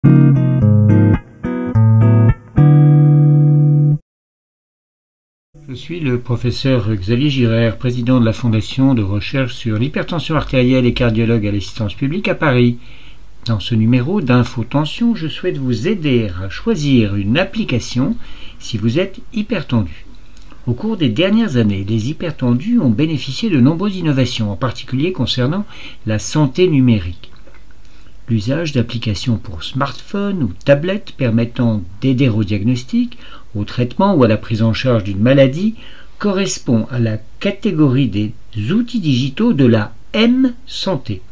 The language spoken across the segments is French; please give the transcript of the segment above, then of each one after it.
Je suis le professeur Xavier Girard, président de la Fondation de recherche sur l'hypertension artérielle et cardiologue à l'assistance publique à Paris. Dans ce numéro d'Infotension, je souhaite vous aider à choisir une application si vous êtes hypertendu. Au cours des dernières années, les hypertendus ont bénéficié de nombreuses innovations, en particulier concernant la santé numérique. L'usage d'applications pour smartphone ou tablette permettant d'aider au diagnostic, au traitement ou à la prise en charge d'une maladie correspond à la catégorie des outils digitaux de la M-santé.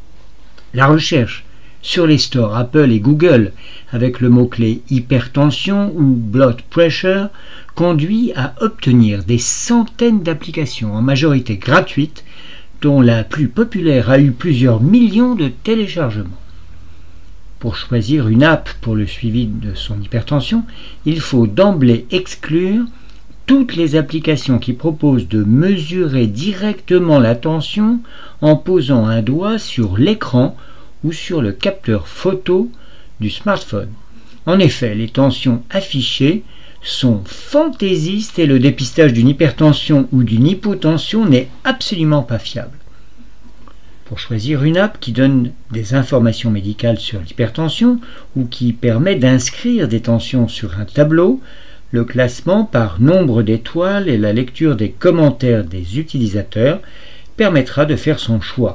La recherche sur les stores Apple et Google avec le mot-clé hypertension ou blood pressure conduit à obtenir des centaines d'applications, en majorité gratuites, dont la plus populaire a eu plusieurs millions de téléchargements. Pour choisir une app pour le suivi de son hypertension, il faut d'emblée exclure toutes les applications qui proposent de mesurer directement la tension en posant un doigt sur l'écran ou sur le capteur photo du smartphone. En effet, les tensions affichées sont fantaisistes et le dépistage d'une hypertension ou d'une hypotension n'est absolument pas fiable. Pour choisir une app qui donne des informations médicales sur l'hypertension ou qui permet d'inscrire des tensions sur un tableau, le classement par nombre d'étoiles et la lecture des commentaires des utilisateurs permettra de faire son choix.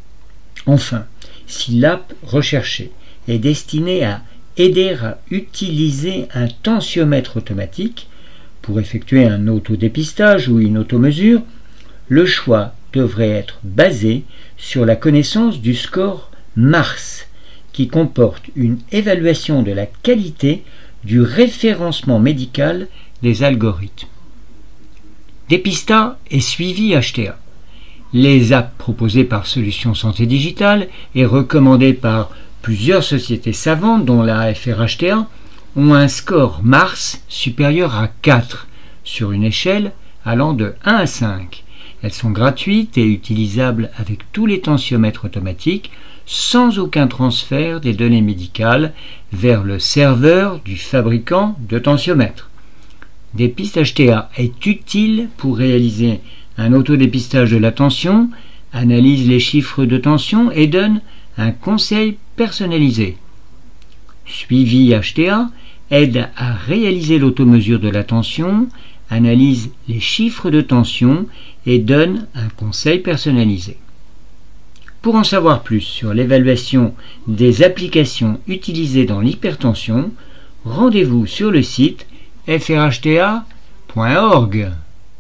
Enfin, si l'app recherchée est destinée à aider à utiliser un tensiomètre automatique pour effectuer un autodépistage ou une automesure, le choix devrait être basé sur la connaissance du score MARS, qui comporte une évaluation de la qualité du référencement médical des algorithmes. Dépista et suivi HTA. Les apps proposées par Solutions Santé Digitale et recommandées par plusieurs sociétés savantes, dont la FRHTA, ont un score MARS supérieur à 4 sur une échelle allant de 1 à 5. Elles sont gratuites et utilisables avec tous les tensiomètres automatiques sans aucun transfert des données médicales vers le serveur du fabricant de tensiomètres. Dépiste HTA est utile pour réaliser un autodépistage de la tension, analyse les chiffres de tension et donne un conseil personnalisé. Suivi HTA aide à réaliser l'automesure de la tension, analyse les chiffres de tension et donne un conseil personnalisé. Pour en savoir plus sur l'évaluation des applications utilisées dans l'hypertension, rendez-vous sur le site frhta.org.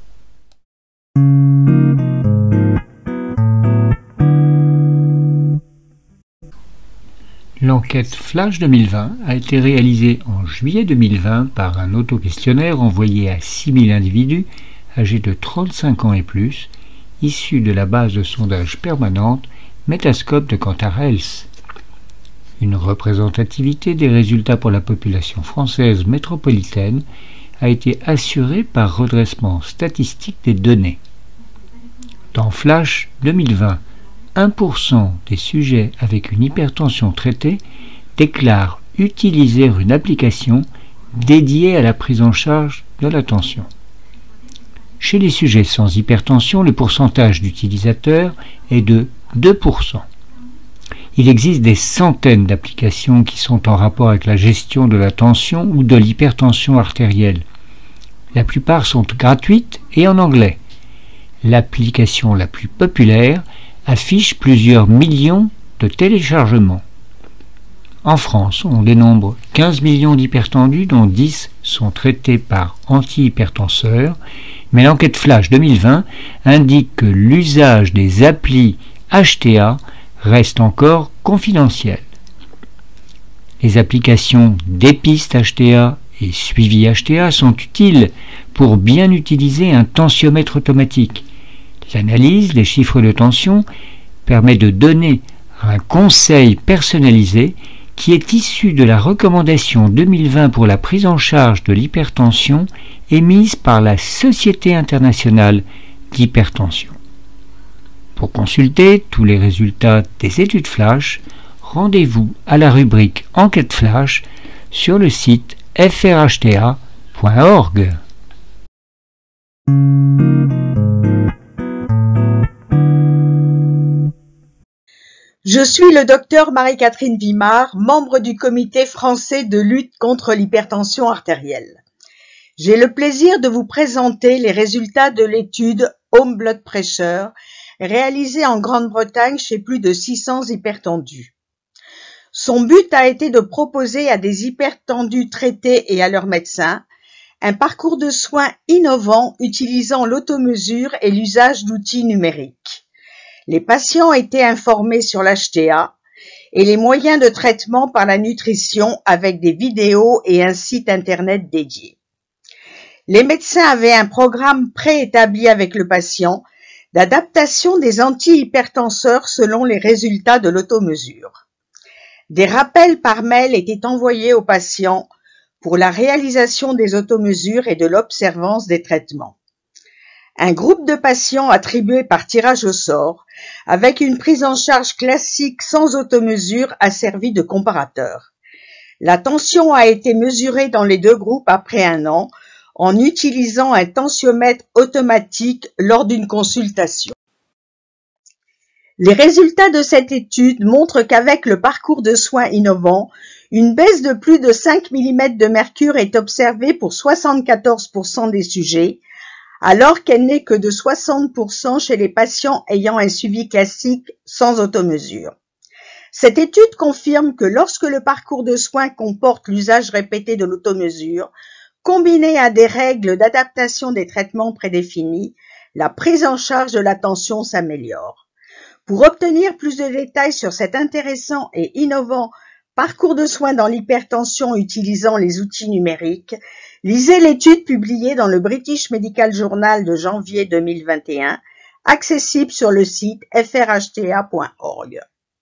L'enquête Flash 2020 a été réalisée en juillet 2020 par un autoquestionnaire envoyé à 6000 individus âgés de 35 ans et plus, issus de la base de sondage permanente Metascope de Kantar Health. Une représentativité des résultats pour la population française métropolitaine a été assurée par redressement statistique des données. Dans Flash 2020, 1% des sujets avec une hypertension traitée déclarent utiliser une application dédiée à la prise en charge de la tension. Chez les sujets sans hypertension, le pourcentage d'utilisateurs est de 2%. Il existe des centaines d'applications qui sont en rapport avec la gestion de la tension ou de l'hypertension artérielle. La plupart sont gratuites et en anglais. L'application la plus populaire affiche plusieurs millions de téléchargements. En France, on dénombre 15 millions d'hypertendus, dont 10 sont traités par antihypertenseurs, mais l'enquête Flash 2020 indique que l'usage des applis HTA reste encore confidentiel. Les applications Dépiste HTA et Suivi HTA sont utiles pour bien utiliser un tensiomètre automatique. L'analyse des chiffres de tension permet de donner un conseil personnalisé qui est issu de la recommandation 2020 pour la prise en charge de l'hypertension émise par la Société internationale d'hypertension. Pour consulter tous les résultats des études Flash, rendez-vous à la rubrique Enquête Flash sur le site frhta.org. Je suis le docteur Marie-Catherine Vimard, membre du comité français de lutte contre l'hypertension artérielle. J'ai le plaisir de vous présenter les résultats de l'étude Home Blood Pressure réalisée en Grande-Bretagne chez plus de 600 hypertendus. Son but a été de proposer à des hypertendus traités et à leurs médecins un parcours de soins innovant utilisant l'automesure et l'usage d'outils numériques. Les patients étaient informés sur l'HTA et les moyens de traitement par la nutrition avec des vidéos et un site internet dédié. Les médecins avaient un programme préétabli avec le patient d'adaptation des antihypertenseurs selon les résultats de l'automesure. Des rappels par mail étaient envoyés aux patients pour la réalisation des automesures et de l'observance des traitements. Un groupe de patients attribué par tirage au sort, avec une prise en charge classique sans automesure, a servi de comparateur. La tension a été mesurée dans les deux groupes après 1 an, en utilisant un tensiomètre automatique lors d'une consultation. Les résultats de cette étude montrent qu'avec le parcours de soins innovant, une baisse de plus de 5 mm de mercure est observée pour 74% des sujets, alors qu'elle n'est que de 60% chez les patients ayant un suivi classique sans automesure. Cette étude confirme que lorsque le parcours de soins comporte l'usage répété de l'automesure, combiné à des règles d'adaptation des traitements prédéfinis, la prise en charge de la tension s'améliore. Pour obtenir plus de détails sur cet intéressant et innovant parcours de soins dans l'hypertension utilisant les outils numériques, lisez l'étude publiée dans le British Medical Journal de janvier 2021, accessible sur le site frhta.org.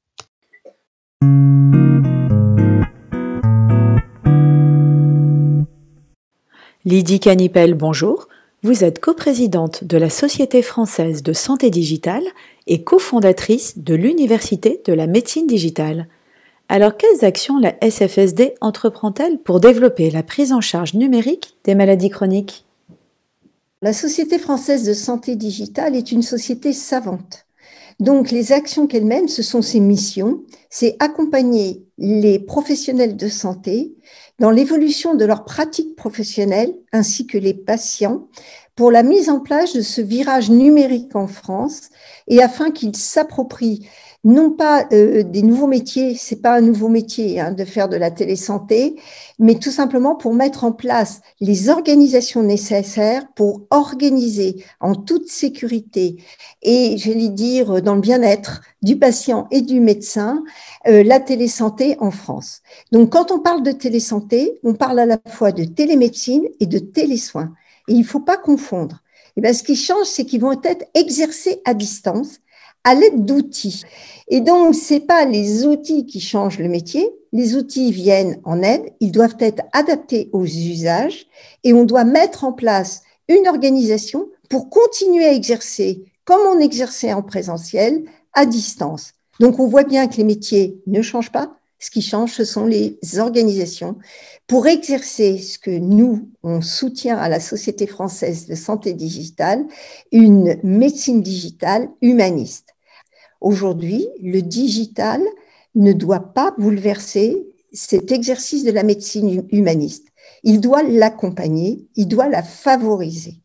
Lydie Canipel, bonjour. Vous êtes coprésidente de la Société française de santé digitale et cofondatrice de l'Université de la médecine digitale. Alors, quelles actions la SFSD entreprend-elle pour développer la prise en charge numérique des maladies chroniques ? La Société française de santé digitale est une société savante. Donc, les actions qu'elle mène, ce sont ses missions, c'est accompagner les professionnels de santé dans l'évolution de leurs pratiques professionnelles ainsi que les patients pour la mise en place de ce virage numérique en France et afin qu'ils s'approprient non pas des nouveaux métiers, c'est pas un nouveau métier de faire de la télésanté, mais tout simplement pour mettre en place les organisations nécessaires pour organiser en toute sécurité et, j'allais dire, dans le bien-être du patient et du médecin, la télésanté en France. Donc, quand on parle de télésanté, on parle à la fois de télémédecine et de télésoins. Et il ne faut pas confondre. Et bien, ce qui change, c'est qu'ils vont être exercés à distance à l'aide d'outils. Et donc, ce n'est pas les outils qui changent le métier, les outils viennent en aide, ils doivent être adaptés aux usages et on doit mettre en place une organisation pour continuer à exercer comme on exerçait en présentiel, à distance. Donc, on voit bien que les métiers ne changent pas. Ce qui change, ce sont les organisations pour exercer ce que nous, on soutient à la Société française de santé digitale, une médecine digitale humaniste. Aujourd'hui, le digital ne doit pas bouleverser cet exercice de la médecine humaniste. Il doit l'accompagner, il doit la favoriser.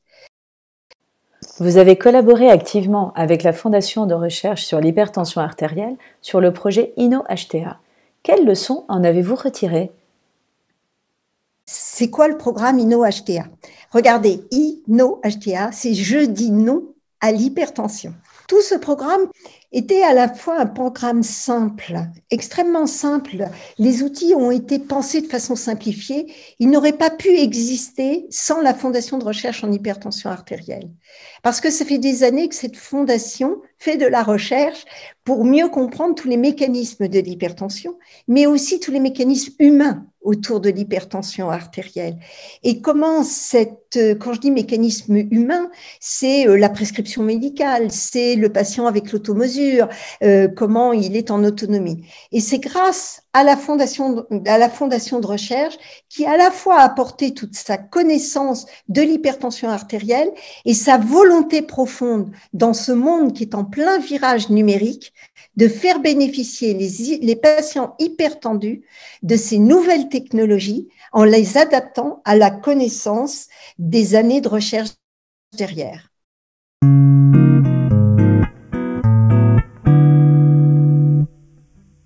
Vous avez collaboré activement avec la Fondation de recherche sur l'hypertension artérielle sur le projet InnoHTA. Quelles leçons en avez-vous retirées ? C'est quoi le programme InnoHTA ? Regardez, InnoHTA, c'est je dis non à l'hypertension. Tout ce programme était à la fois un programme simple, extrêmement simple. Les outils ont été pensés de façon simplifiée. Ils n'auraient pas pu exister sans la Fondation de recherche en hypertension artérielle. Parce que ça fait des années que cette fondation fait de la recherche pour mieux comprendre tous les mécanismes de l'hypertension, mais aussi tous les mécanismes humains autour de l'hypertension artérielle. Et comment quand je dis mécanisme humain, c'est la prescription médicale, c'est le patient avec l'automesure, mesure comment il est en autonomie. Et c'est grâce à la fondation de recherche qui à la fois a apporté toute sa connaissance de l'hypertension artérielle et sa volonté profonde dans ce monde qui est en plein virage numérique de faire bénéficier les patients hypertendus de ces nouvelles technologies en les adaptant à la connaissance des années de recherche derrière.